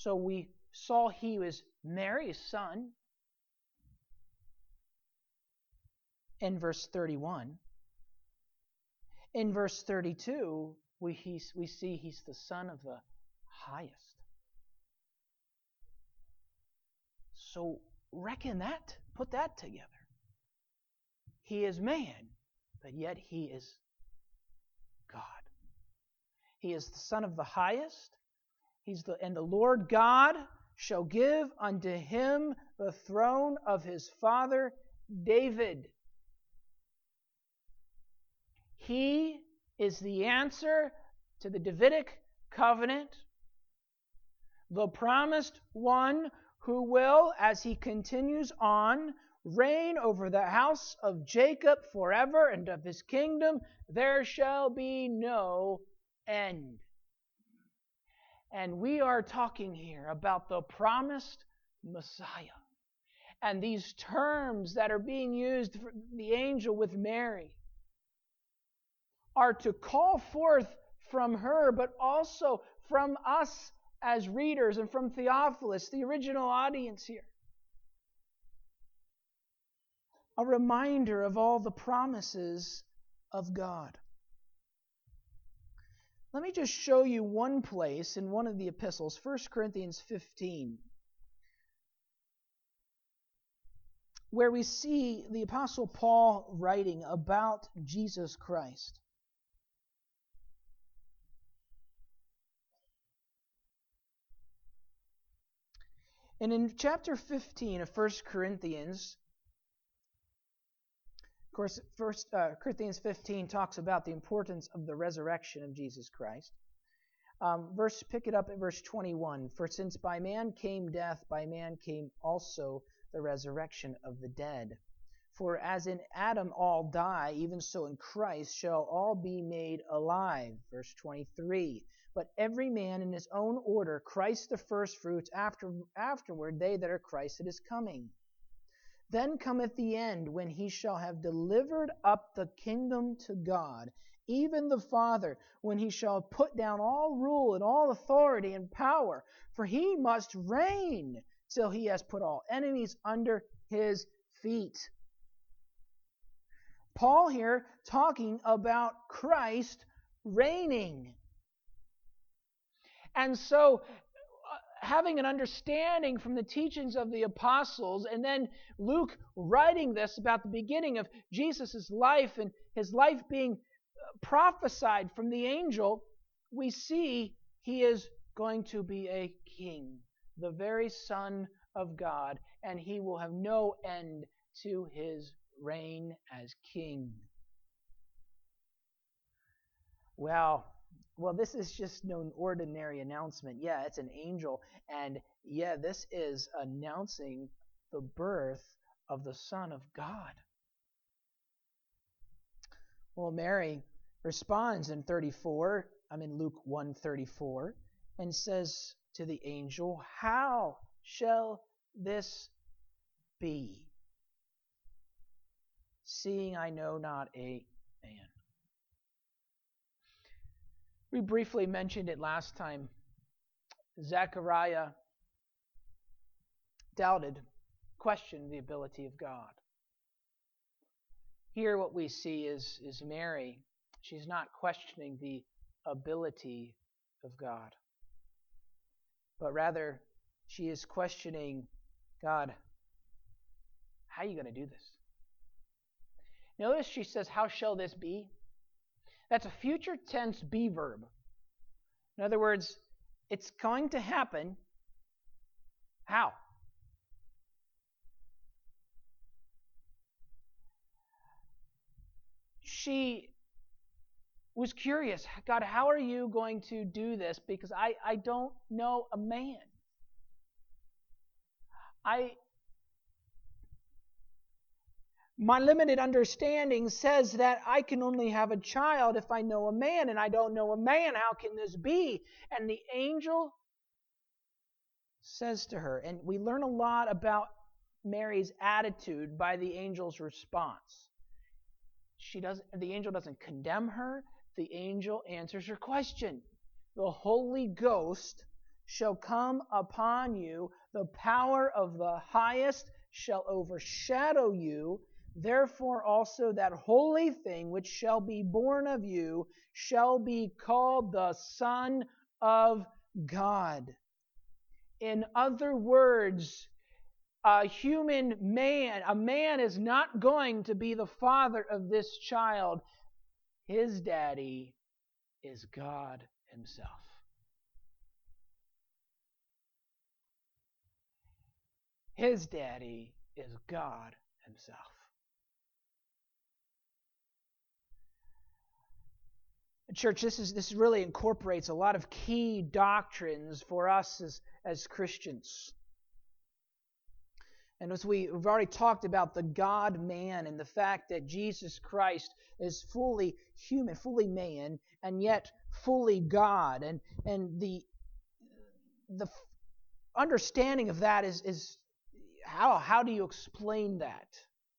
So we saw he was Mary's son in verse 31. In verse 32, we see he's the Son of the Highest. So reckon that, put that together. He is man, but yet he is God. He is the Son of the Highest. And the Lord God shall give unto him the throne of his father David. He is the answer to the Davidic covenant, the promised one who will, as he continues on, reign over the house of Jacob forever, and of his kingdom there shall be no end. And we are talking here about the promised Messiah. And these terms that are being used for the angel with Mary are to call forth from her, but also from us as readers and from Theophilus, the original audience here. A reminder of all the promises of God. Let me just show you one place in one of the epistles, 1 Corinthians 15, where we see the Apostle Paul writing about Jesus Christ. And in chapter 15 of 1 Corinthians, of course, 1 Corinthians 15 talks about the importance of the resurrection of Jesus Christ. Pick it up at verse 21. For since by man came death, by man came also the resurrection of the dead. For as in Adam all die, even so in Christ shall all be made alive. Verse 23. But every man in his own order, Christ the firstfruits, afterward they that are Christ that is coming. Then cometh the end, when he shall have delivered up the kingdom to God, even the Father, when he shall put down all rule and all authority and power. For he must reign till he has put all enemies under his feet. Paul here talking about Christ reigning. And so, having an understanding from the teachings of the apostles, and then Luke writing this about the beginning of Jesus' life and his life being prophesied from the angel, we see he is going to be a king, the very Son of God, and he will have no end to his reign as king. Well, this is just no ordinary announcement. Yeah, it's an angel. And yeah, this is announcing the birth of the Son of God. Well, Mary responds in Luke 1:34, and says to the angel, "How shall this be, seeing I know not a man?" We briefly mentioned it last time. Zechariah questioned the ability of God. Here what we see is Mary. She's not questioning the ability of God, but rather she is questioning, God, how are you going to do this? Notice she says, "How shall this be?" That's a future tense be verb. In other words, it's going to happen. How? She was curious. God, how are you going to do this? Because I don't know a man. My limited understanding says that I can only have a child if I know a man, and I don't know a man. How can this be? And the angel says to her, and we learn a lot about Mary's attitude by the angel's response. The angel doesn't condemn her. The angel answers her question. The Holy Ghost shall come upon you, the power of the highest shall overshadow you. Therefore also that holy thing which shall be born of you shall be called the Son of God. In other words, a man is not going to be the father of this child. His daddy is God Himself. His daddy is God Himself. Church, this really incorporates a lot of key doctrines for us as Christians. And as we've already talked about the God-man and the fact that Jesus Christ is fully human, fully man, and yet fully God. And the understanding of that is how do you explain that?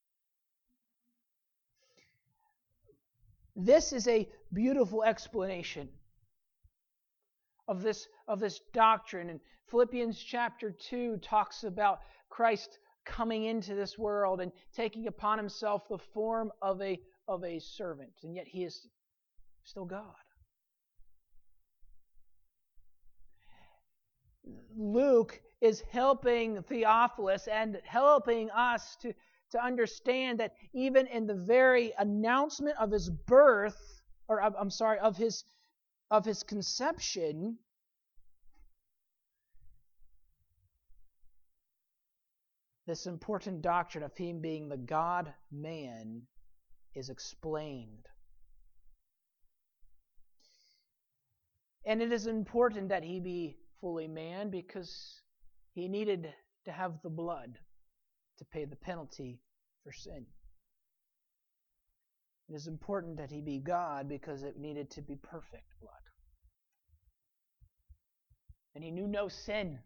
This is a beautiful explanation of this doctrine. And Philippians chapter 2 talks about Christ coming into this world and taking upon Himself the form of a servant, and yet He is still God. Luke is helping Theophilus and helping us to understand that even in the very announcement of His birth, of His conception, this important doctrine of Him being the God-man is explained. And it is important that He be fully man because He needed to have the blood to pay the penalty for sin. It is important that He be God because it needed to be perfect blood. And He knew no sin.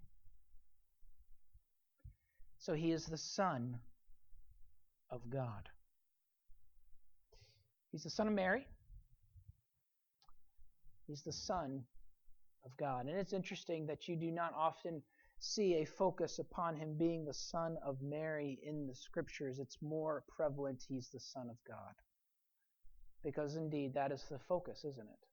So He is the Son of God. He's the Son of Mary. He's the Son of God. And it's interesting that you do not often see a focus upon Him being the Son of Mary in the Scriptures. It's more prevalent He's the Son of God. Because indeed, that is the focus, isn't it?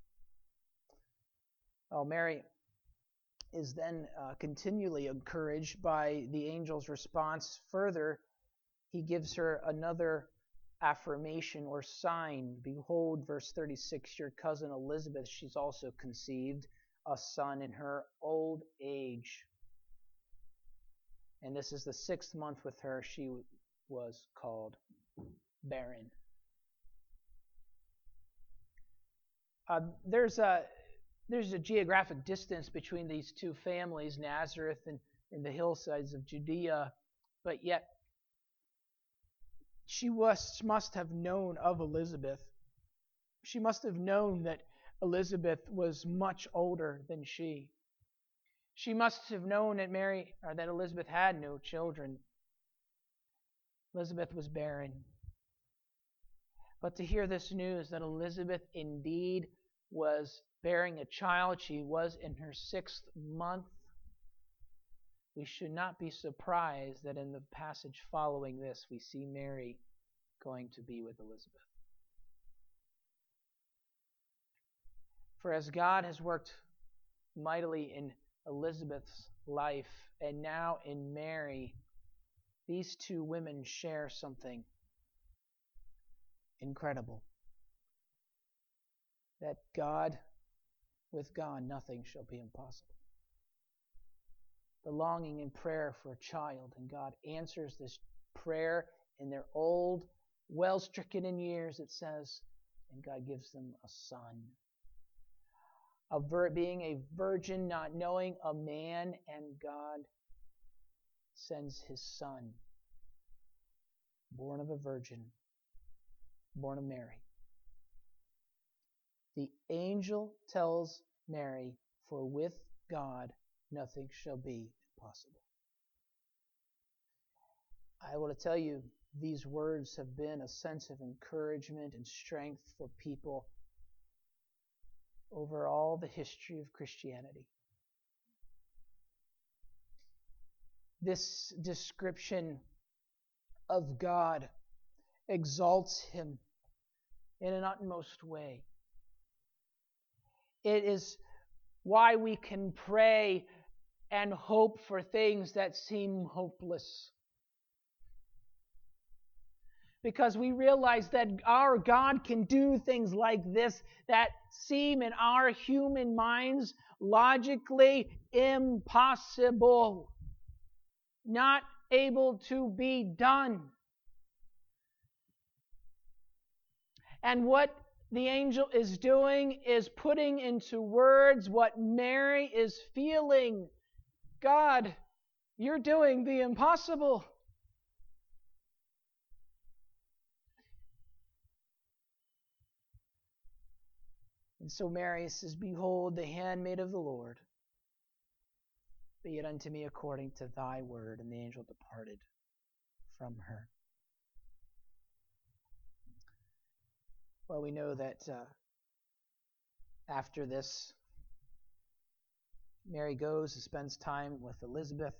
Oh, Mary is then continually encouraged by the angel's response. Further, he gives her another affirmation or sign. Behold, verse 36, your cousin Elizabeth, she's also conceived a son in her old age. And this is the 6th month with her. She was called barren. There's a geographic distance between these two families, Nazareth and the hillsides of Judea, but yet she must have known of Elizabeth. She must have known that Elizabeth was much older than she. She must have known that Elizabeth had no children. Elizabeth was barren. But to hear this news that Elizabeth indeed was bearing a child, she was in her 6th month, we should not be surprised that in the passage following this we see Mary going to be with Elizabeth. For as God has worked mightily in Elizabeth's life and now in Mary, these two women share something incredible. That with God, nothing shall be impossible. The longing and prayer for a child, and God answers this prayer in their old, well-stricken in years, it says, and God gives them a son. Being a virgin, not knowing a man, and God sends His Son, born of a virgin, born of Mary. The angel tells Mary, for with God nothing shall be impossible. I want to tell you, these words have been a sense of encouragement and strength for people over all the history of Christianity. this description of God exalts Him in an utmost way. It is why we can pray and hope for things that seem hopeless. Because we realize that our God can do things like this that seem in our human minds logically impossible, not able to be done. And what the angel is doing is putting into words what Mary is feeling. God, you're doing the impossible. And so Mary says, Behold, the handmaid of the Lord. Be it unto me according to thy word. And the angel departed from her. Well, we know that after this, Mary goes and spends time with Elizabeth.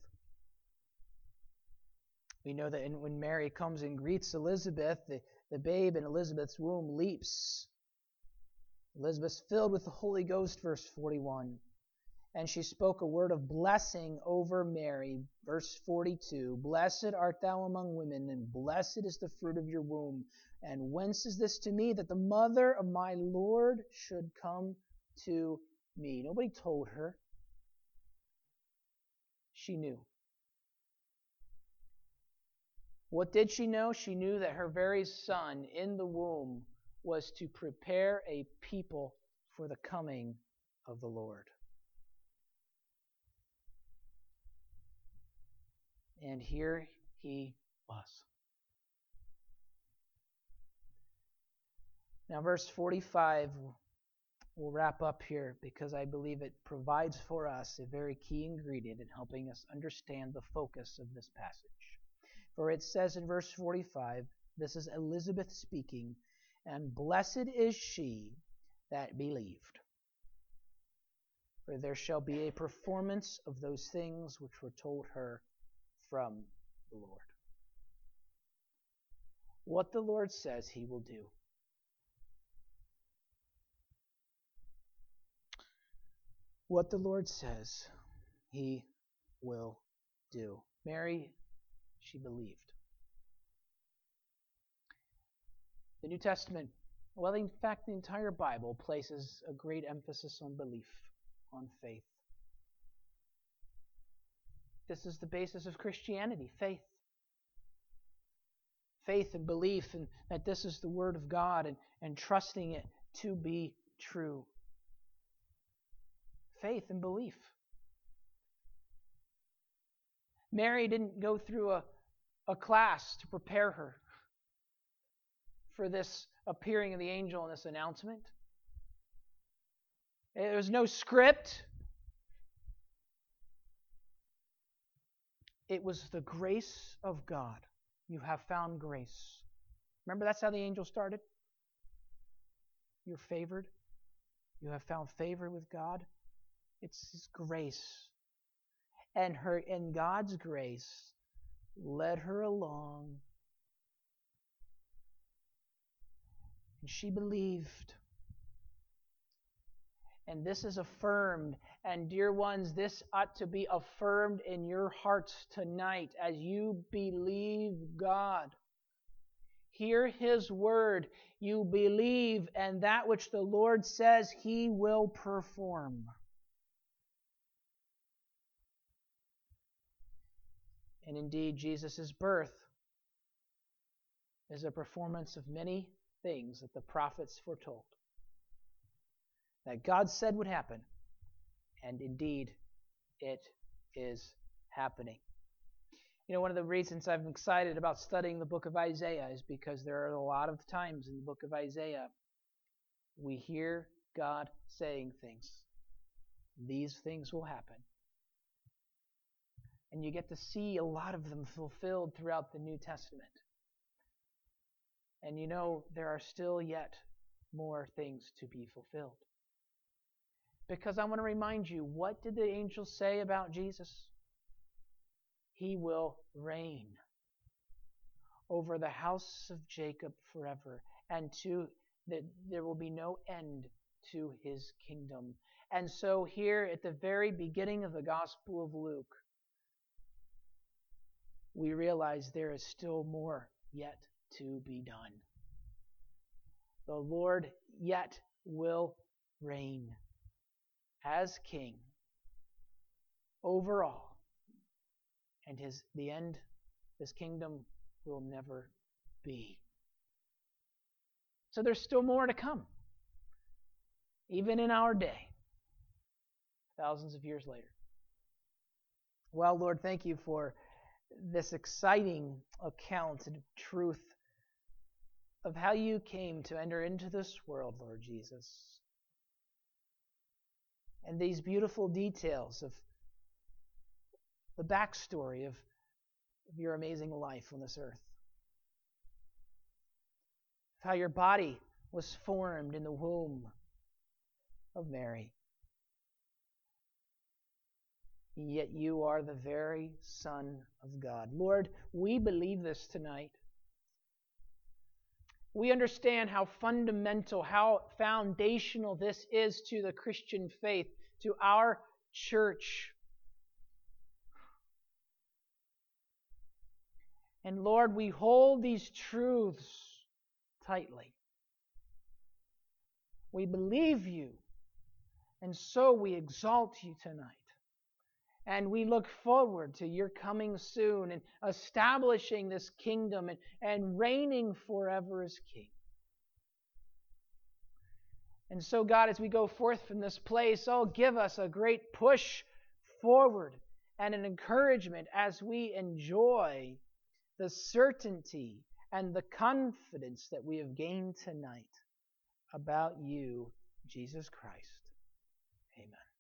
We know that when Mary comes and greets Elizabeth, the babe in Elizabeth's womb leaps. Elizabeth's filled with the Holy Ghost, verse 41. And she spoke a word of blessing over Mary, verse 42. Blessed art thou among women, and blessed is the fruit of your womb. And whence is this to me, that the mother of my Lord should come to me? Nobody told her. She knew. What did she know? She knew that her very son in the womb was to prepare a people for the coming of the Lord. And here he was. Now, verse 45, we'll wrap up here because I believe it provides for us a very key ingredient in helping us understand the focus of this passage. For it says in verse 45, this is Elizabeth speaking, and blessed is she that believed. For there shall be a performance of those things which were told her from the Lord. What the Lord says he will do. What the Lord says he will do. Mary, she believed. The New Testament, well, in fact, the entire Bible places a great emphasis on belief, on faith. This is the basis of Christianity, faith. Faith and belief, and that this is the Word of God, and trusting it to be true. Faith and belief. Mary didn't go through a class to prepare her for this appearing of the angel and this announcement. There was no script. It was the grace of God. You have found grace. Remember, that's how the angel started? You're favored. You have found favor with God. It's His grace. And God's grace led her along. And she believed. And this is affirmed. And dear ones, this ought to be affirmed in your hearts tonight as you believe God. Hear His word. You believe, and that which the Lord says He will perform. And indeed, Jesus' birth is a performance of many things that the prophets foretold, that God said would happen. And indeed, it is happening. You know, one of the reasons I'm excited about studying the book of Isaiah is because there are a lot of times in the book of Isaiah we hear God saying things. These things will happen. And you get to see a lot of them fulfilled throughout the New Testament. And you know, there are still yet more things to be fulfilled. Because I want to remind you, what did the angel say about Jesus? He will reign over the house of Jacob forever, and there will be no end to his kingdom. And so here at the very beginning of the Gospel of Luke, we realize there is still more yet to be done. The Lord yet will reign as king over all. And the end, his kingdom will never be. So there's still more to come, even in our day, thousands of years later. Well, Lord, thank you for this exciting account and truth of how you came to enter into this world, Lord Jesus. And these beautiful details of the backstory of your amazing life on this earth. Of how your body was formed in the womb of Mary. Yet you are the very Son of God. Lord, we believe this tonight. We understand how fundamental, how foundational this is to the Christian faith, to our church. And Lord, we hold these truths tightly. We believe you, and so we exalt you tonight. And we look forward to your coming soon and establishing this kingdom and reigning forever as King. And so, God, as we go forth from this place, give us a great push forward and an encouragement as we enjoy the certainty and the confidence that we have gained tonight about you, Jesus Christ. Amen.